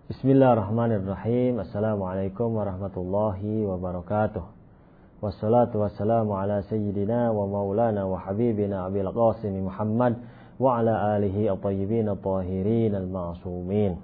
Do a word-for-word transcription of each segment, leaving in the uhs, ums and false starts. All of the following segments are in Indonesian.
Bismillahirrahmanirrahim. Assalamualaikum warahmatullahi wabarakatuh. Wassalatu wassalamu ala sayyidina wa maulana wa habibina Abil Qasim Muhammad wa ala alihi at-tayyibin at-tahirin al-ma'sumin.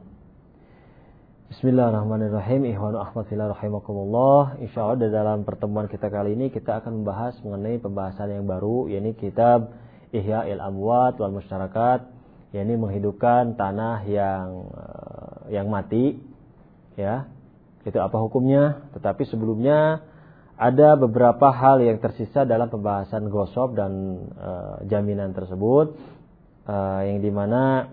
Bismillahirrahmanirrahim. Ikhwanu akhwatillah rahimakumullah. Insyaallah dalam pertemuan kita kali ini kita akan membahas mengenai pembahasan yang baru, yakni kitab Ihya'il Amwat wal Mushtarakat, yakni menghidupkan tanah yang yang mati, ya. Itu apa hukumnya? Tetapi sebelumnya ada beberapa hal yang tersisa dalam pembahasan gosop dan e, jaminan tersebut, e, yang dimana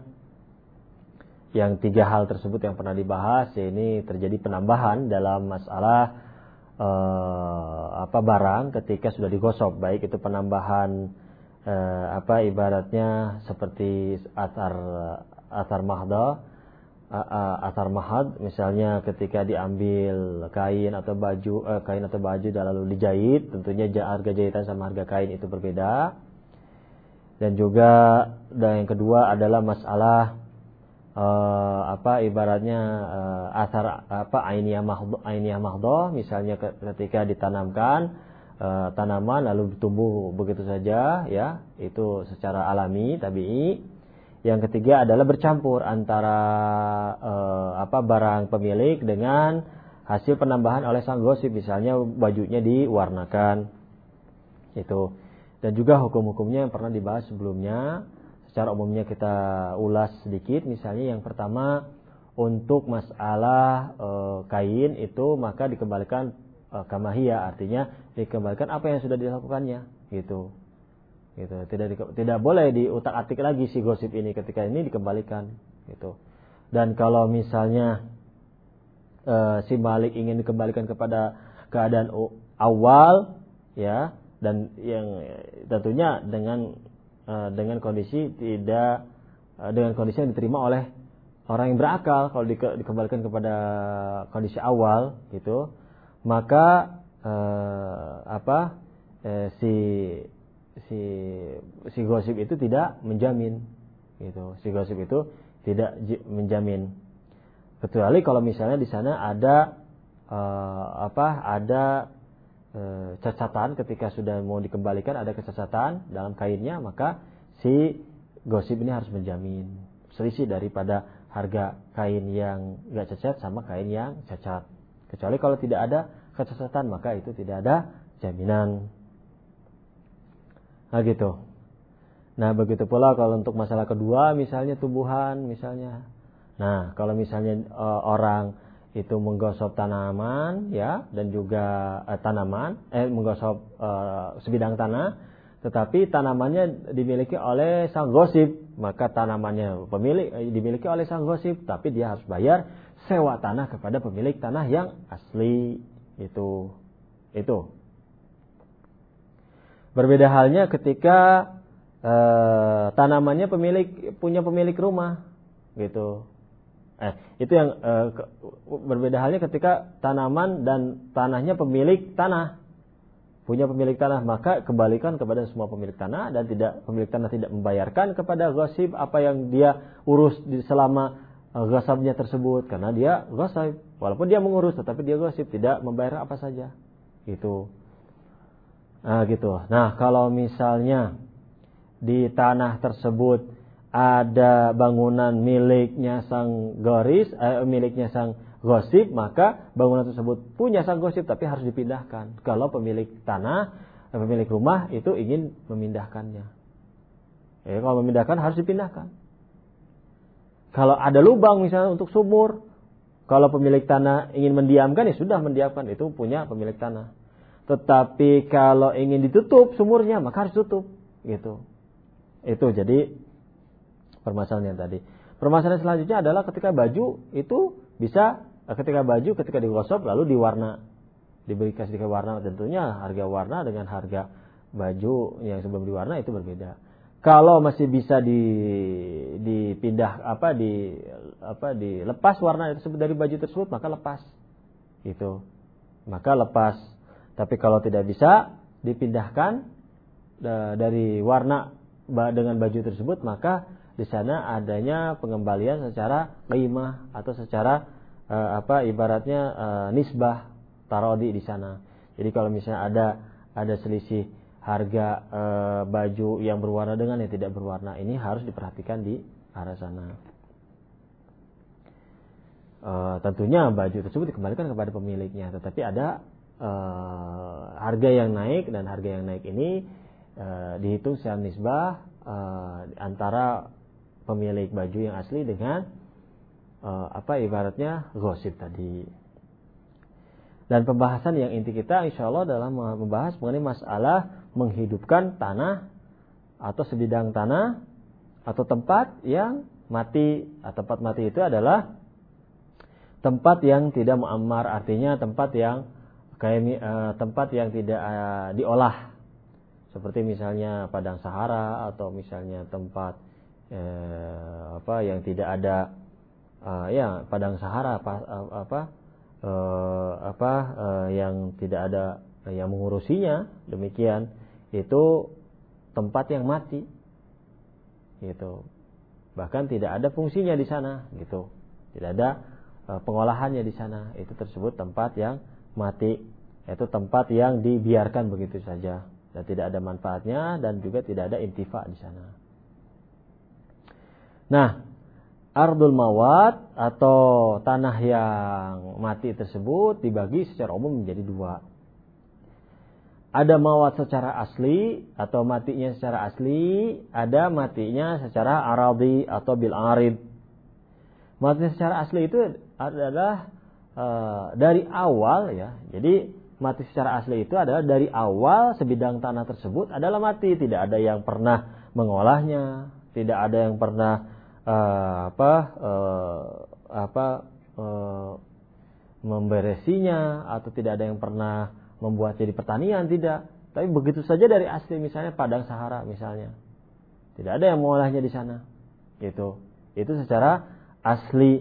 yang tiga hal tersebut yang pernah dibahas, ya, ini terjadi penambahan dalam masalah e, apa barang ketika sudah digosop, baik itu penambahan e, apa ibaratnya seperti athar athar mahda, athar mahad, misalnya ketika diambil kain atau baju eh, kain atau baju dan lalu dijahit, tentunya harga jahitan sama harga kain itu berbeda. Dan juga dan yang kedua adalah masalah eh, apa ibaratnya eh, athar apa ainiyah mahdo ainiyah mahdo, misalnya ketika ditanamkan eh, tanaman lalu tumbuh begitu saja, ya, itu secara alami tabii. Yang ketiga adalah bercampur antara eh, apa barang pemilik dengan hasil penambahan oleh sang gosip, misalnya bajunya diwarnakan. Itu. Dan juga hukum-hukumnya yang pernah dibahas sebelumnya, secara umumnya kita ulas sedikit. Misalnya yang pertama, untuk masalah eh, kain itu maka dikembalikan eh, kamahiyah, artinya dikembalikan apa yang sudah dilakukannya, gitu. Gitu. Tidak tidak boleh diutak-atik lagi si gosip ini, ketika ini dikembalikan, gitu. Dan kalau misalnya e, si malik ingin dikembalikan kepada keadaan awal, ya, dan yang tentunya dengan e, dengan kondisi tidak e, dengan kondisi yang diterima oleh orang yang berakal, kalau di, dikembalikan kepada kondisi awal, gitu, maka e, apa e, si si si gosip itu tidak menjamin, gitu. Si gosip itu tidak menjamin, kecuali kalau misalnya di sana ada uh, apa ada uh, cacatan, ketika sudah mau dikembalikan ada kecacatan dalam kainnya, maka si gosip ini harus menjamin selisih daripada harga kain yang enggak cacat sama kain yang cacat. Kecuali kalau tidak ada kecacatan, maka itu tidak ada jaminan. Nah, gitu. Nah, begitu pula kalau untuk masalah kedua, misalnya tumbuhan, misalnya. Nah, kalau misalnya e, orang itu menggosok tanaman, ya, dan juga e, tanaman, eh menggosok e, sebidang tanah, tetapi tanamannya dimiliki oleh sang gosip, maka tanamannya pemilik e, dimiliki oleh sang gosip, tapi dia harus bayar sewa tanah kepada pemilik tanah yang asli, itu. Itu. Berbeda halnya ketika e, tanamannya pemilik punya pemilik rumah, gitu. Eh, itu yang e, ke, berbeda halnya ketika tanaman dan tanahnya pemilik tanah, punya pemilik tanah, maka kembalikan kepada semua pemilik tanah, dan tidak pemilik tanah tidak membayarkan kepada ghasib apa yang dia urus di selama e, ghasabnya tersebut, karena dia ghasib, walaupun dia mengurus tetapi dia ghasib, tidak membayar apa saja, gitu. Nah, gitu. Nah, kalau misalnya di tanah tersebut ada bangunan miliknya sang goris, eh, miliknya sang gosip, maka bangunan tersebut punya sang gosip tapi harus dipindahkan. Kalau pemilik tanah, pemilik rumah itu ingin memindahkannya, ya, kalau memindahkan harus dipindahkan. Kalau ada lubang misalnya untuk sumur, kalau pemilik tanah ingin mendiamkan, ya sudah mendiamkan, itu punya pemilik tanah. Tetapi kalau ingin ditutup sumurnya, maka harus tutup, gitu. Itu jadi permasalahan yang tadi. Permasalahan selanjutnya adalah ketika baju itu bisa, ketika baju ketika digosok lalu diwarna, diberi kasih warna, tentunya harga warna dengan harga baju yang sebelum diwarna itu berbeda. Kalau masih bisa di dipindah apa di apa dilepas warna tersebut dari baju tersebut, maka lepas, gitu. Maka lepas. Tapi kalau tidak bisa dipindahkan dari warna dengan baju tersebut, maka di sana adanya pengembalian secara qimah atau secara uh, apa ibaratnya uh, nisbah tarodi di sana. Jadi kalau misalnya ada ada selisih harga uh, baju yang berwarna dengan yang tidak berwarna, ini harus diperhatikan di arah sana. Uh, tentunya baju tersebut dikembalikan kepada pemiliknya, tetapi ada uh, harga yang naik, dan harga yang naik ini uh, dihitung secara nisbah uh, antara pemilik baju yang asli dengan uh, apa ibaratnya ghosib tadi. Dan pembahasan yang inti kita insya Allah dalam membahas mengenai masalah menghidupkan tanah atau sebidang tanah atau tempat yang mati. Tempat mati itu adalah tempat yang tidak muammar, artinya tempat yang kayak uh, tempat yang tidak uh, diolah, seperti misalnya padang Sahara atau misalnya tempat uh, apa yang tidak ada uh, ya padang Sahara apa uh, apa uh, apa uh, yang tidak ada uh, yang mengurusinya, demikian itu tempat yang mati, gitu. Bahkan tidak ada fungsinya di sana, gitu. Tidak ada pengolahannya di sana, itu tersebut tempat yang mati, yaitu tempat yang dibiarkan begitu saja dan tidak ada manfaatnya dan juga tidak ada intifa di sana. Nah, ardul mawat atau tanah yang mati tersebut dibagi secara umum menjadi dua. Ada mawat secara asli atau matinya secara asli, ada matinya secara aradi atau bil arid. Mati secara asli itu adalah e, dari awal ya. Jadi mati secara asli itu adalah dari awal sebidang tanah tersebut adalah mati, tidak ada yang pernah mengolahnya, tidak ada yang pernah e, apa e, apa e, memberesinya, atau tidak ada yang pernah membuat jadi pertanian, tidak. Tapi begitu saja dari asli, misalnya padang Sahara misalnya, tidak ada yang mengolahnya di sana, gitu. Itu secara asli.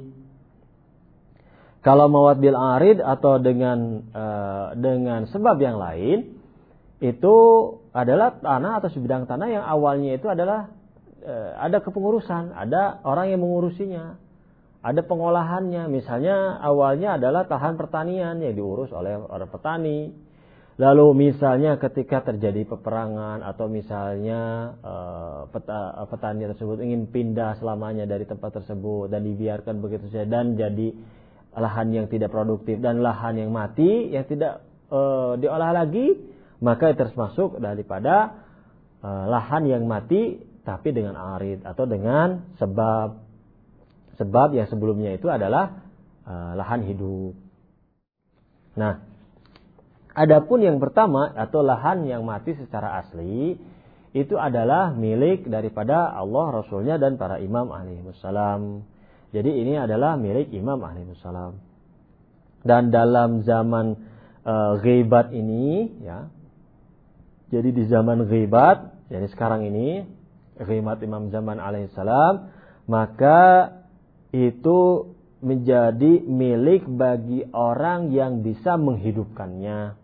Kalau mawat bil arid atau dengan uh, dengan sebab yang lain, itu adalah tanah atau sebidang tanah yang awalnya itu adalah uh, ada kepengurusan, ada orang yang mengurusinya, ada pengolahannya. Misalnya awalnya adalah lahan pertanian yang diurus oleh orang petani. Lalu misalnya ketika terjadi peperangan atau misalnya uh, peta, petani tersebut ingin pindah selamanya dari tempat tersebut dan dibiarkan begitu saja dan jadi lahan yang tidak produktif dan lahan yang mati yang tidak uh, diolah lagi, maka itu termasuk daripada uh, lahan yang mati tapi dengan arid atau dengan sebab sebab yang sebelumnya itu adalah uh, lahan hidup. Nah, adapun yang pertama atau lahan yang mati secara asli itu adalah milik daripada Allah, Rasulnya dan para imam alaihimussalam. Jadi ini adalah milik imam alaihimussalam. Dan dalam zaman uh, ghibat ini ya. Jadi di zaman ghibat, jadi sekarang ini ghibat imam zaman alaihissalam, maka itu menjadi milik bagi orang yang bisa menghidupkannya.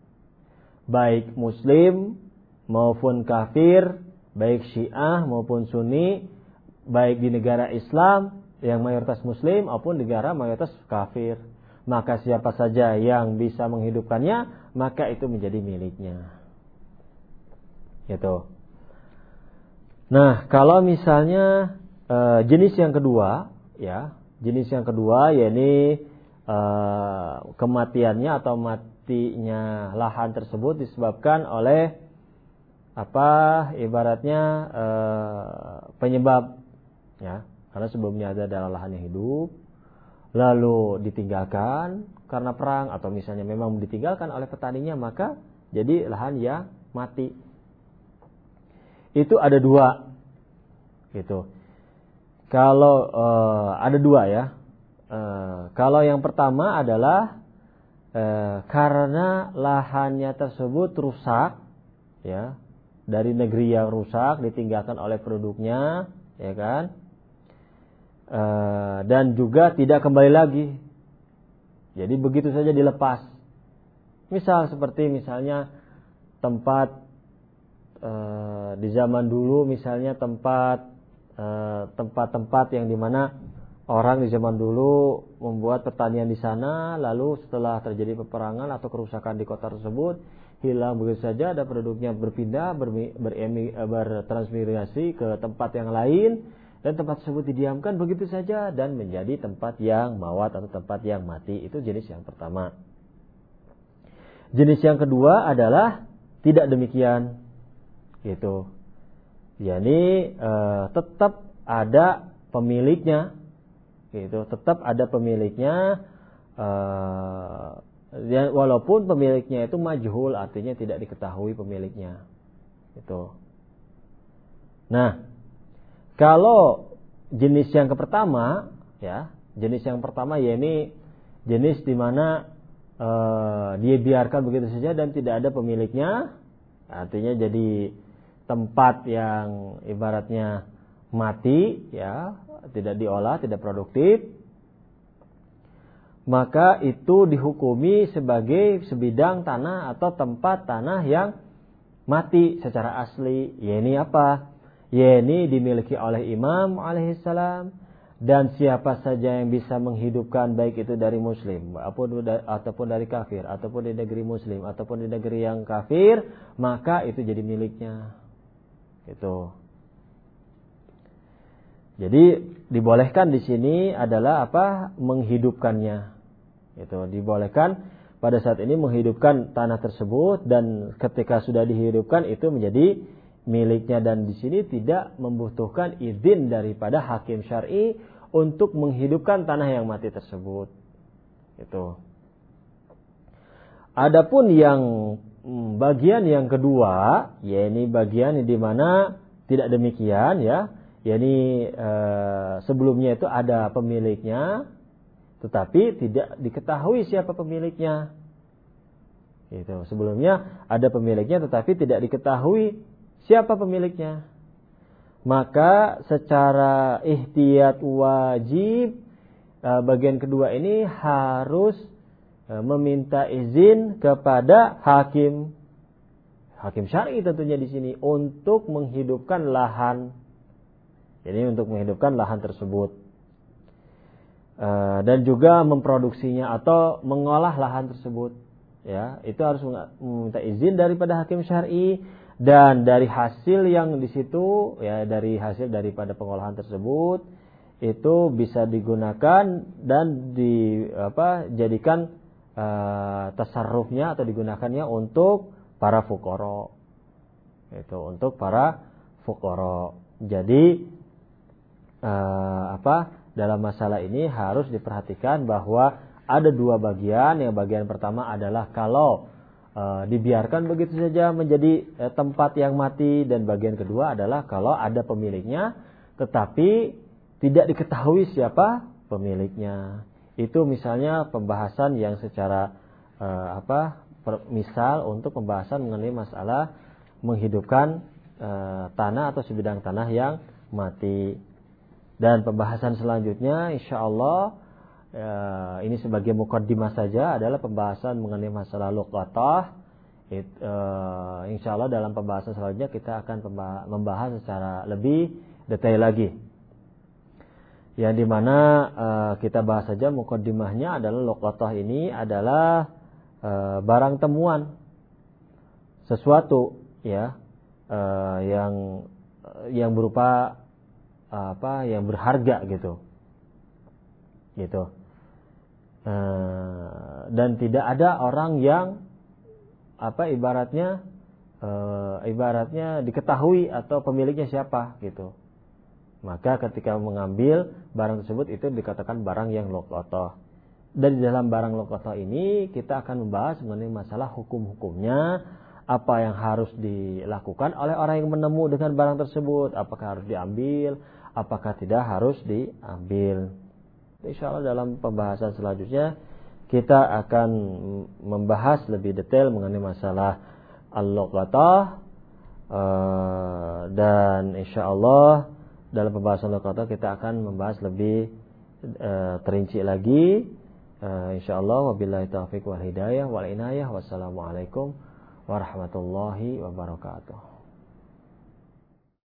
Baik muslim maupun kafir, baik syiah maupun sunni, baik di negara Islam yang mayoritas muslim maupun negara mayoritas kafir. Maka siapa saja yang bisa menghidupkannya, maka itu menjadi miliknya. Gitu. Nah, kalau misalnya e, jenis yang kedua, ya, jenis yang kedua yakni e, kematiannya atau matinya lahan tersebut disebabkan oleh apa ibaratnya e, penyebab, ya, karena sebelumnya ada adalah lahan yang hidup, lalu ditinggalkan karena perang atau misalnya memang ditinggalkan oleh petaninya, maka jadi lahan yang mati. Itu ada dua, gitu. Kalau uh, ada dua ya. Uh, kalau yang pertama adalah uh, karena lahannya tersebut rusak, ya, dari negeri yang rusak ditinggalkan oleh penduduknya, ya kan, uh, dan juga tidak kembali lagi. Jadi begitu saja dilepas. Misal seperti misalnya tempat Uh, di zaman dulu misalnya tempat uh, tempat-tempat yang dimana orang di zaman dulu membuat pertanian di sana, lalu setelah terjadi peperangan atau kerusakan di kota tersebut, hilang begitu saja, ada penduduknya berpindah, bermi, beremi, bertransmigrasi ke tempat yang lain, dan tempat tersebut didiamkan begitu saja dan menjadi tempat yang mawat atau tempat yang mati. Itu jenis yang pertama. Jenis yang kedua adalah tidak demikian, gitu. Yani e, tetap ada pemiliknya. Gitu, tetap ada pemiliknya, uh, ya, walaupun pemiliknya itu majhul, artinya tidak diketahui pemiliknya. Itu. Nah, kalau jenis yang pertama, ya, jenis yang pertama ya ini jenis di mana uh, dia biarkan begitu saja dan tidak ada pemiliknya, artinya jadi tempat yang ibaratnya mati, ya. Tidak diolah, tidak produktif, maka itu dihukumi sebagai sebidang tanah atau tempat tanah yang mati secara asli. Ya ini apa? Ya ini dimiliki oleh Imam alaihissalam, dan siapa saja yang bisa menghidupkan, baik itu dari muslim ataupun dari kafir, ataupun di negeri muslim ataupun di negeri yang kafir, maka itu jadi miliknya. Itu. Jadi dibolehkan di sini adalah apa? Menghidupkannya. Itu dibolehkan pada saat ini menghidupkan tanah tersebut, dan ketika sudah dihidupkan itu menjadi miliknya, dan di sini tidak membutuhkan izin daripada hakim syar'i untuk menghidupkan tanah yang mati tersebut. Itu. Adapun yang bagian yang kedua, yakni bagian di mana tidak demikian, ya. Yani eh, sebelumnya itu ada pemiliknya, tetapi tidak diketahui siapa pemiliknya. Gitu. Sebelumnya ada pemiliknya, tetapi tidak diketahui siapa pemiliknya. Maka secara ihtiyat wajib, eh, bagian kedua ini harus eh, meminta izin kepada hakim, hakim syar'i tentunya di sini, untuk menghidupkan lahan. Jadi untuk menghidupkan lahan tersebut, e, dan juga memproduksinya atau mengolah lahan tersebut, ya itu harus meminta izin daripada hakim syar'i, dan dari hasil yang di situ, ya dari hasil daripada pengolahan tersebut itu bisa digunakan dan di apa jadikan e, tasarrufnya atau digunakannya untuk para fuqara, itu untuk para fuqara. Jadi Uh, apa dalam masalah ini harus diperhatikan bahwa ada dua bagian. Yang bagian pertama adalah kalau uh, dibiarkan begitu saja menjadi uh, tempat yang mati, dan bagian kedua adalah kalau ada pemiliknya tetapi tidak diketahui siapa pemiliknya. Itu misalnya pembahasan yang secara uh, apa per, misal untuk pembahasan mengenai masalah menghidupkan uh, tanah atau sebidang tanah yang mati. Dan pembahasan selanjutnya insyaallah ya, ini sebagai mukaddimah saja adalah pembahasan mengenai masalah luqatah. It, uh, insyaallah dalam pembahasan selanjutnya kita akan membahas secara lebih detail lagi. Yang dimana uh, kita bahas saja mukaddimahnya adalah luqatah ini adalah uh, barang temuan, sesuatu ya uh, yang yang berupa apa yang berharga gitu, gitu, e, dan tidak ada orang yang apa ibaratnya, e, ibaratnya diketahui atau pemiliknya siapa gitu. Maka ketika mengambil barang tersebut itu dikatakan barang yang luqatah. Dan di dalam barang luqatah ini kita akan membahas mengenai masalah hukum-hukumnya, apa yang harus dilakukan oleh orang yang menemu dengan barang tersebut, apakah harus diambil, apakah tidak harus diambil. Insyaallah dalam pembahasan selanjutnya kita akan membahas lebih detail mengenai masalah al-luqatah, dan insyaallah dalam pembahasan luqatah kita akan membahas lebih terinci lagi. Insyaallah wabillahi taufiq wal hidayah wal inayah. Wassalamualaikum warahmatullahi wabarakatuh.